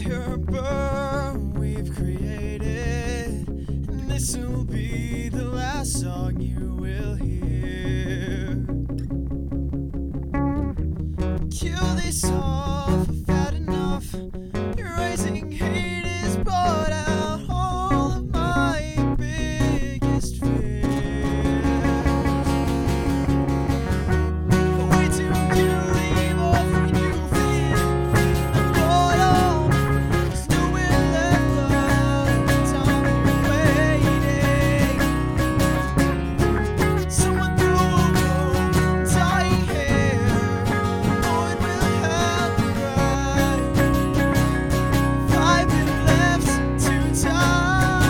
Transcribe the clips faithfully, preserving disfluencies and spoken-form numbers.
fire burn we've created, and this will be the last song you will hear. Kill this off, I've had enough. Your rising hate has brought out all of my biggest fears. Wait till you leave off when you feel the bottom. There's nowhere left love, time you're waiting. Someone threw a rope, tying hair. Oh, it will help you right. Five minutes left to die.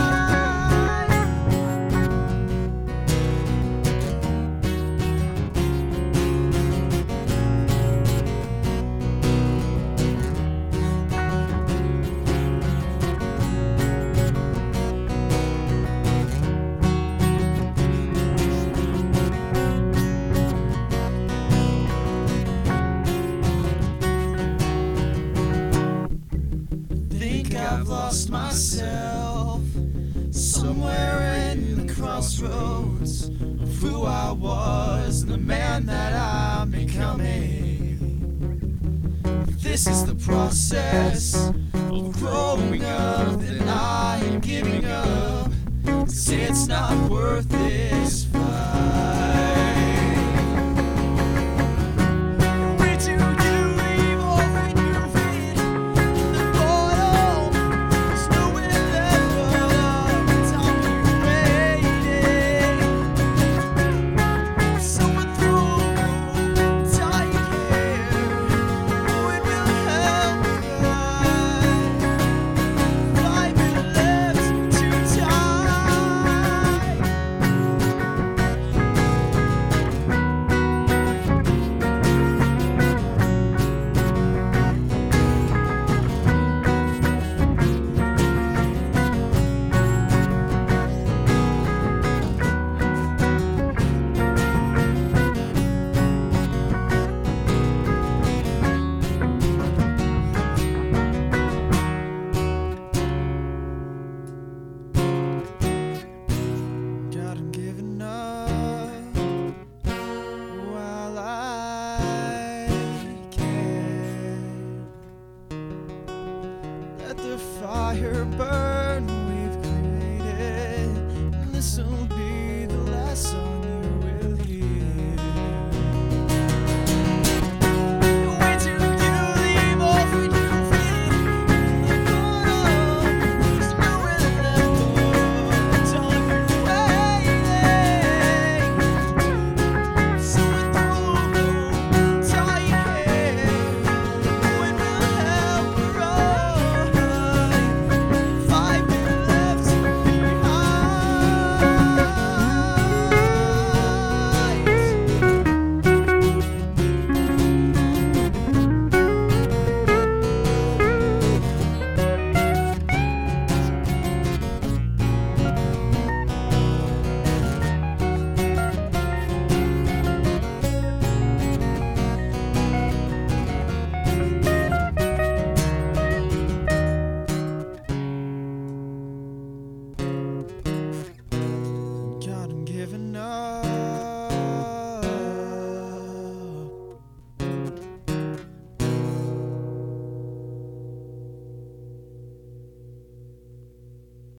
Think I've lost myself somewhere in the crossroads of who I was and the man that I'm becoming. This is the process of growing up, then I am giving up, 'cause it's not worth this fight. Wait till you leave off when you fit the bottom. There's nowhere left but time you're waiting. Someone threw a rope, tying hair. Oh, it will help you right. Five minutes left to die. God, I'm giving up while I can. Let the fire burn we've created, and this will be the last song you will hear. Wait till you leave off when you feel the bottom. There's nowhere left but time you're waiting. Someone threw a rope, tying hair. Oh, it will help you right. Five minutes left God, I'm giving up